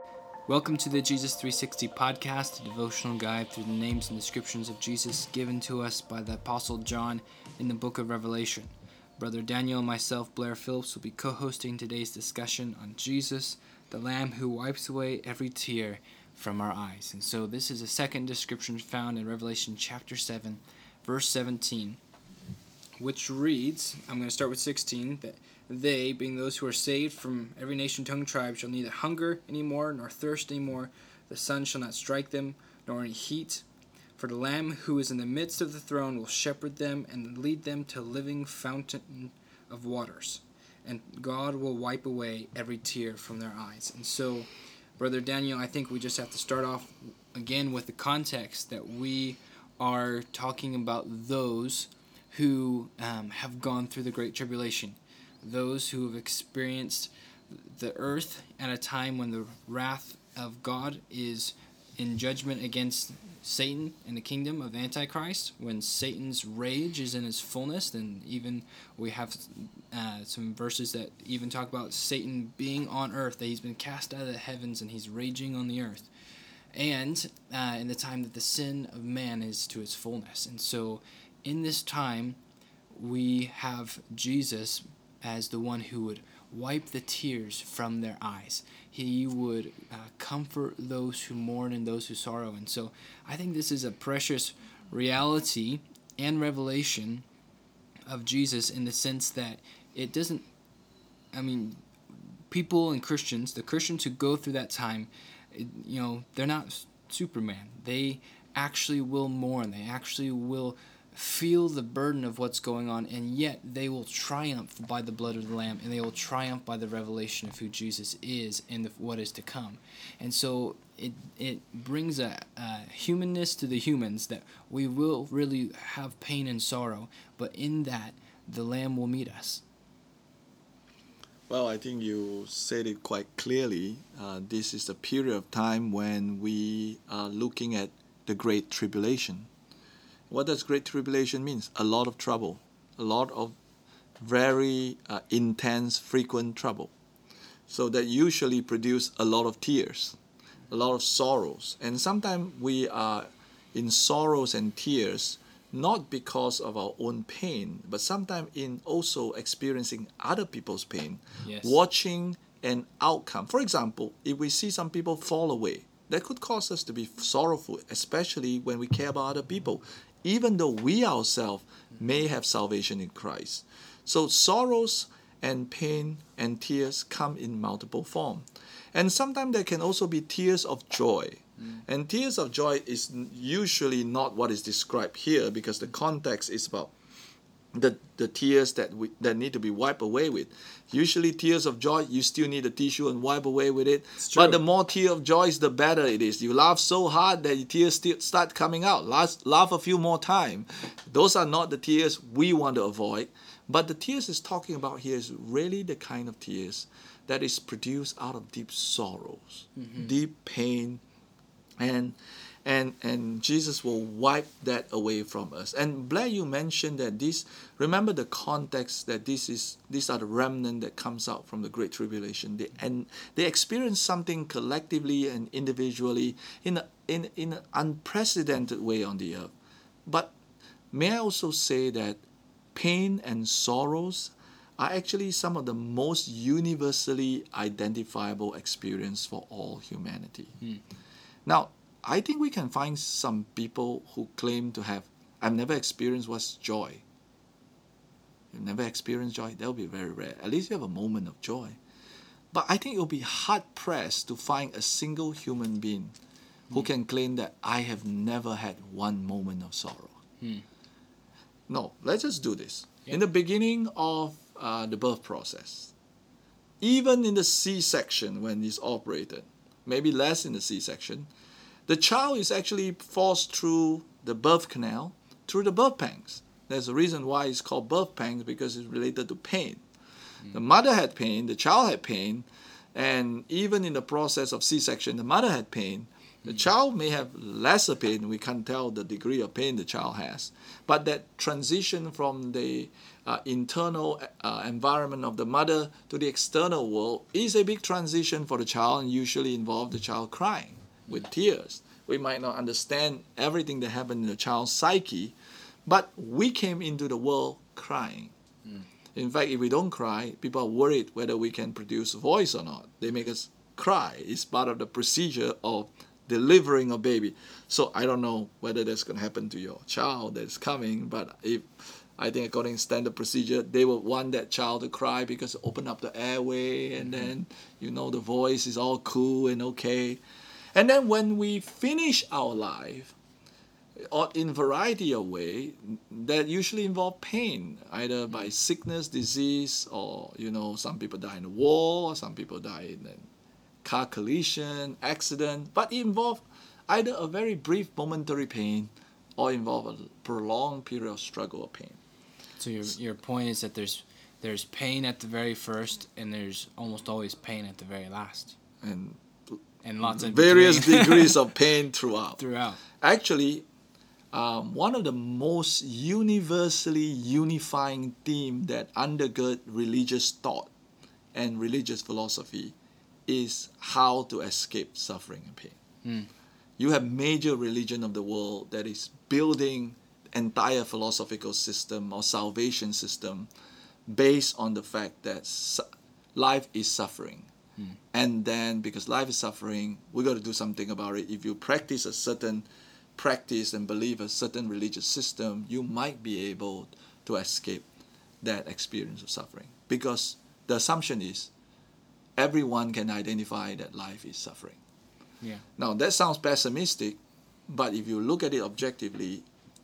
Welcome to the Jesus 360 podcast, a devotional guide through the names and descriptions of Jesus given to us by the Apostle John in the book of Revelation. Brother Daniel and myself, Blair Phillips, will be co-hosting today's discussion on Jesus, the Lamb who wipes away every tear from our eyes. And so this is a second description found in Revelation chapter 7, verse 17, which reads, I'm going to start with 16, that they, being those who are saved from every nation, tongue, tribe, shall neither hunger any more, nor thirst any more. The sun shall not strike them, nor any heat. For the Lamb who is in the midst of the throne will shepherd them and lead them to a living fountain of waters. And God will wipe away every tear from their eyes. And so, Brother Daniel, I think we just have to start off again with the context that we are talking about those who have gone through the Great Tribulation. Those who have experienced the earth at a time when the wrath of God is in judgment against Satan and the kingdom of Antichrist, when Satan's rage is in his fullness. And even we have some verses that even talk about Satan being on earth, that he's been cast out of the heavens and he's raging on the earth. And in the time that the sin of man is to its fullness. And so in this time, we have Jesus as the one who would wipe the tears from their eyes. He would comfort those who mourn and those who sorrow. And so I think this is a precious reality and revelation of Jesus, in the sense that it doesn't, people and Christians, the Christians who go through that time, they're not Superman. They actually will mourn. They actually will feel the burden of what's going on, and yet they will triumph by the blood of the Lamb, and they will triumph by the revelation of who Jesus is and what is to come. And so it brings a humanness to the humans, that we will really have pain and sorrow, but in that the Lamb will meet us. Well, I think you said it quite clearly. This is a period of time when we are looking at the Great Tribulation. What does Great Tribulation mean? A lot of trouble, a lot of very intense, frequent trouble. So that usually produce a lot of tears, a lot of sorrows. And sometimes we are in sorrows and tears, not because of our own pain, but sometimes in also experiencing other people's pain, Yes. Watching an outcome. For example, if we see some people fall away, that could cause us to be sorrowful, especially when we care about other people, even though we ourselves may have salvation in Christ. So sorrows and pain and tears come in multiple forms. And sometimes there can also be tears of joy. And tears of joy is usually not what is described here, because the context is about the tears that need to be wiped away with. Usually tears of joy, you still need a tissue and wipe away with it. But the more tear of joy, the better it is. You laugh so hard that your tears still start coming out. Laugh a few more times. Those are not the tears we want to avoid. But the tears is talking about here is really the kind of tears that is produced out of deep sorrows, deep pain, and Jesus will wipe that away from us. And Blair, you mentioned that remember the context, that these are the remnant that comes out from the Great Tribulation. They experience something collectively and individually in an unprecedented way on the earth. But may I also say that pain and sorrows are actually some of the most universally identifiable experience for all humanity. Now, I think we can find some people who claim to have, I've never experienced what's joy. You've never experienced joy? That will be very rare. At least you have a moment of joy. But I think it will be hard-pressed to find a single human being who can claim that I have never had one moment of sorrow. No, let's just do this. In the beginning of the birth process, even in the C-section when it's operated, maybe less in the C-section, the child is actually forced through the birth canal, through the birth pangs. There's a reason why it's called birth pangs, because it's related to pain. The mother had pain, the child had pain, and even in the process of C-section, the mother had pain. The child may have lesser pain. We can't tell the degree of pain the child has. But that transition from the internal environment of the mother to the external world is a big transition for the child, and usually involve the child crying with tears. We might not understand everything that happened in the child's psyche, but we came into the world crying. In fact, if we don't cry, people are worried whether we can produce a voice or not. They make us cry. It's part of the procedure of delivering a baby. So I don't know whether that's going to happen to your child that's coming, but I think according to standard procedure, they would want that child to cry because open up the airway, and then the voice is all cool and okay. And then when we finish our life, or in variety of way, that usually involve pain, either by sickness, disease, or some people die in a war, some people die in a car collision, accident, but it involve either a very brief momentary pain or involve a prolonged period of struggle or pain. So your point is that there's pain at the very first, and there's almost always pain at the very last, and lots of various degrees of pain throughout. Actually, one of the most universally unifying themes that undergird religious thought and religious philosophy is how to escape suffering and pain. You have major religion of the world that is building entire philosophical system or salvation system based on the fact that life is suffering. And then because life is suffering, we got to do something about it. If you practice a certain practice and believe a certain religious system, you might be able to escape that experience of suffering. Because the assumption is everyone can identify that life is suffering. Yeah. Now that sounds pessimistic, but if you look at it objectively,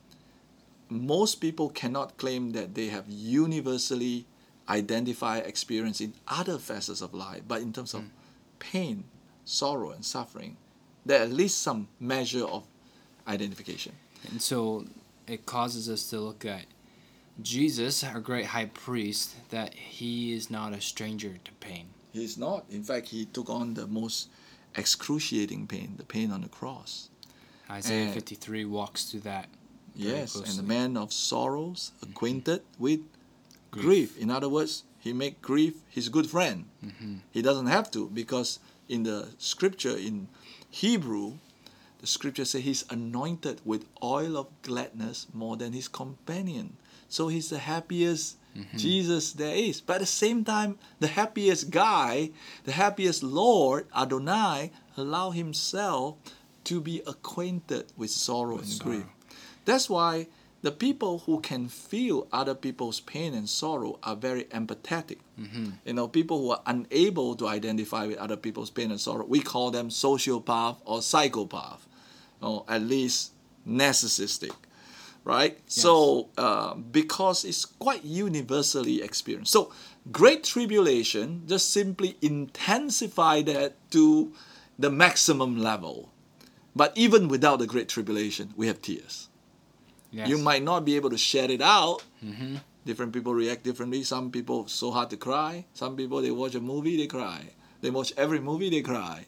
most people cannot claim that they have universally identified experience in other facets of life, but in terms of pain, sorrow, and suffering, there are at least some measure of identification. And so it causes us to look at Jesus, our great high priest, that he is not a stranger to pain. He's not. In fact, he took on the most excruciating pain, the pain on the cross. Isaiah 53 walks through that. Yes, closely. and the man of sorrows, acquainted with grief. In other words, he made grief his good friend. He doesn't have to, because in the scripture in Hebrew, the scripture says he's anointed with oil of gladness more than his companion. So he's the happiest Jesus there is. But at the same time, the happiest guy, the happiest Lord, Adonai, allow himself to be acquainted with sorrow and grief. That's why the people who can feel other people's pain and sorrow are very empathetic. People who are unable to identify with other people's pain and sorrow, we call them sociopath or psychopath, or at least narcissistic, right? Yes. So because it's quite universally experienced. So Great Tribulation just simply intensify that to the maximum level. But even without the Great Tribulation, we have tears. Yes. You might not be able to shed it out. Different people react differently. Some people so hard to cry. Some people, they watch a movie, they cry. They watch every movie, they cry.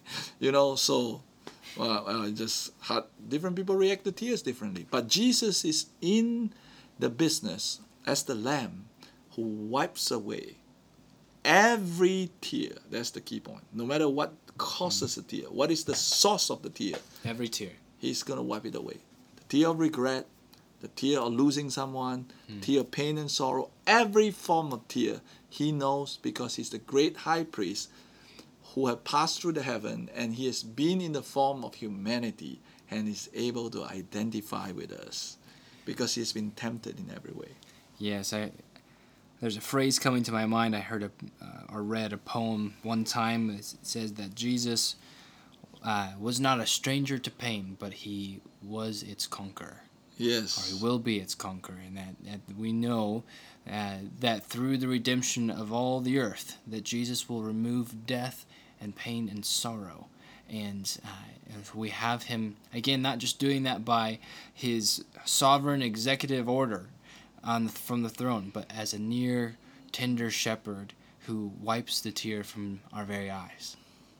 So just hard. Different people react to tears differently. But Jesus is in the business as the Lamb who wipes away every tear. That's the key point. No matter what causes a tear, what is the source of the tear? Every tear. He's going to wipe it away. The tear of regret, the tear of losing someone, tear of pain and sorrow, every form of tear, he knows, because he's the great high priest who have passed through the heaven, and he has been in the form of humanity and is able to identify with us because he's been tempted in every way. Yes, there's a phrase coming to my mind. I heard or read a poem one time. It says that Jesus was not a stranger to pain, but he was its conqueror. Yes. Or he will be its conqueror, and that we know that through the redemption of all the earth, that Jesus will remove death and pain and sorrow. And if we have him, again, not just doing that by his sovereign executive order from the throne, but as a near, tender shepherd who wipes the tear from our very eyes.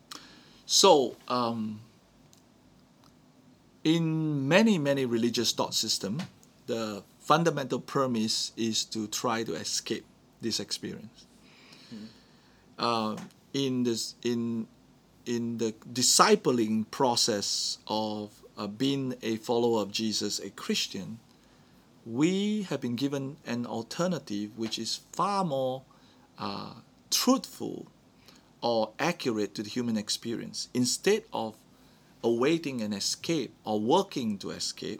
So, in many religious thought systems, the fundamental premise is to try to escape this experience. In the discipling process of being a follower of Jesus, a Christian, we have been given an alternative which is far more truthful or accurate to the human experience. Instead of awaiting an escape or working to escape,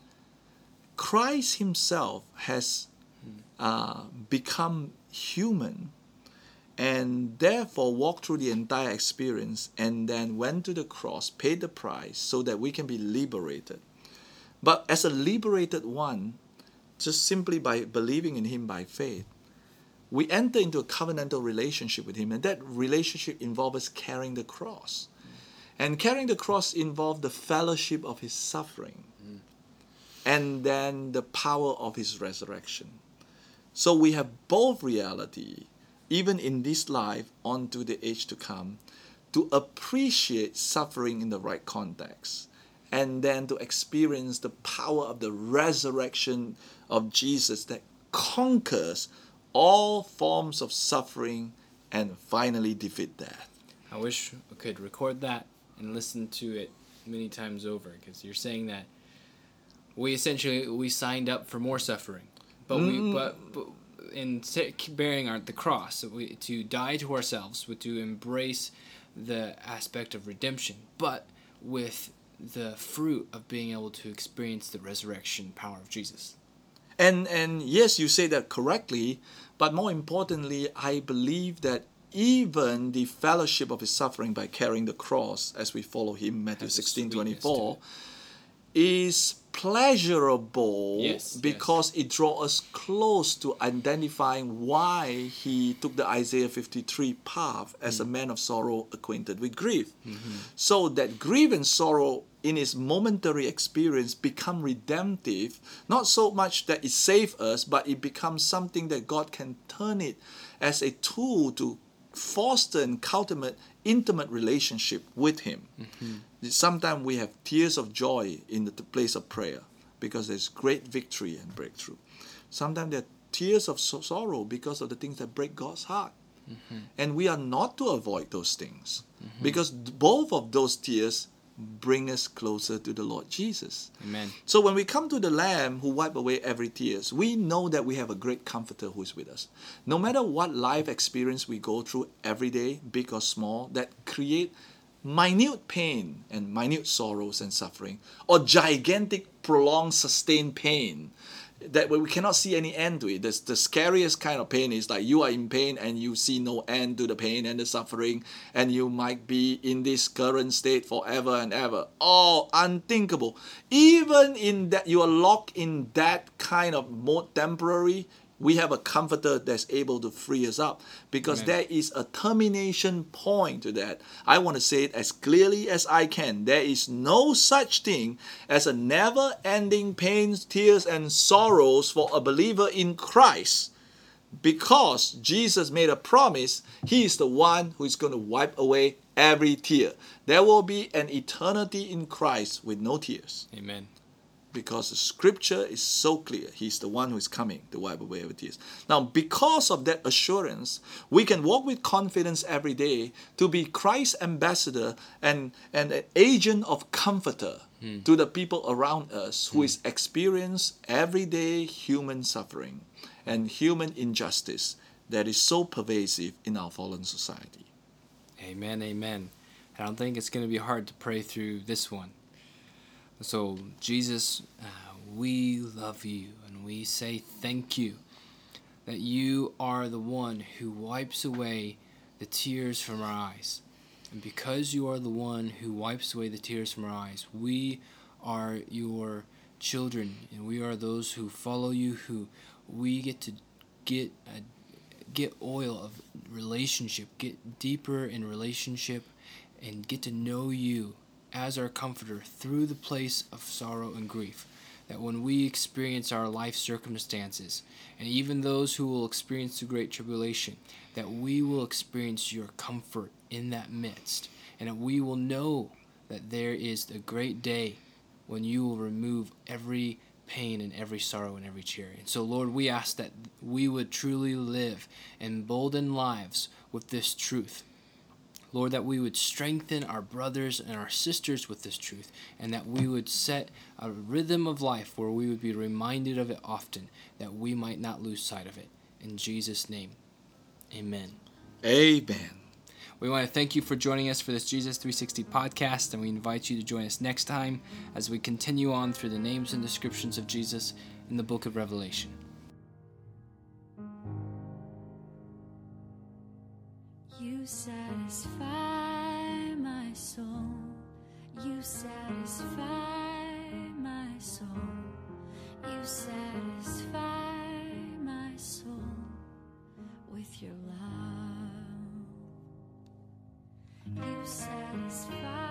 Christ himself has become human and therefore walked through the entire experience and then went to the cross, paid the price so that we can be liberated. But as a liberated one, just simply by believing in him by faith, we enter into a covenantal relationship with him, and that relationship involves us carrying the cross. And carrying the cross involved the fellowship of his suffering and then the power of his resurrection. So we have both reality, even in this life, onto the age to come, to appreciate suffering in the right context, and then to experience the power of the resurrection of Jesus that conquers all forms of suffering and finally defeat death. I wish I could record that and listen to it many times over, because you're saying that we signed up for more suffering, but in bearing the cross, to die to ourselves, to embrace the aspect of redemption, but with the fruit of being able to experience the resurrection power of Jesus. And yes, you say that correctly, but more importantly, I believe that even the fellowship of his suffering by carrying the cross as we follow him, Matthew 16:24, is pleasurable because it draws us close to identifying why he took the Isaiah 53 path as a man of sorrow acquainted with grief. So that grief and sorrow in his momentary experience become redemptive, not so much that it saves us, but it becomes something that God can turn it as a tool to foster and cultivate intimate relationship with him. Sometimes we have tears of joy in the place of prayer because there's great victory and breakthrough. Sometimes there are tears of sorrow because of the things that break God's heart. And we are not to avoid those things because both of those tears bring us closer to the Lord Jesus. Amen. So when we come to the Lamb who wipe away every tears, we know that we have a great comforter who is with us. No matter what life experience we go through every day, big or small, that create minute pain and minute sorrows and suffering, or gigantic, prolonged, sustained pain that we cannot see any end to it. The scariest kind of pain is like you are in pain and you see no end to the pain and the suffering, and you might be in this current state forever and ever. Oh, unthinkable. Even in that, you are locked in that kind of mode temporary, we have a comforter that's able to free us up because there is a termination point to that. I want to say it as clearly as I can. There is no such thing as a never-ending pains, tears, and sorrows for a believer in Christ, because Jesus made a promise. He is the one who is going to wipe away every tear. There will be an eternity in Christ with no tears. Amen. Because the scripture is so clear. He's the one who is coming to wipe away our tears. Now, because of that assurance, we can walk with confidence every day to be Christ's ambassador and an agent of comforter to the people around us who is experience everyday human suffering and human injustice that is so pervasive in our fallen society. Amen, amen. I don't think it's going to be hard to pray through this one. So, Jesus, we love you, and we say thank you that you are the one who wipes away the tears from our eyes. And because you are the one who wipes away the tears from our eyes, we are your children, and we are those who follow you, who we get to get oil of relationship, get deeper in relationship, and get to know you as our comforter through the place of sorrow and grief. That when we experience our life circumstances, and even those who will experience the great tribulation, that we will experience your comfort in that midst, and that we will know that there is a great day when you will remove every pain and every sorrow and every cheer. And so, Lord, we ask that we would truly live emboldened lives with this truth. Lord, that we would strengthen our brothers and our sisters with this truth, and that we would set a rhythm of life where we would be reminded of it often, that we might not lose sight of it. In Jesus' name, amen. Amen. We want to thank you for joining us for this Jesus 360 podcast, and we invite you to join us next time as we continue on through the names and descriptions of Jesus in the book of Revelation. You satisfy my soul. You satisfy my soul. You satisfy my soul with your love. You satisfy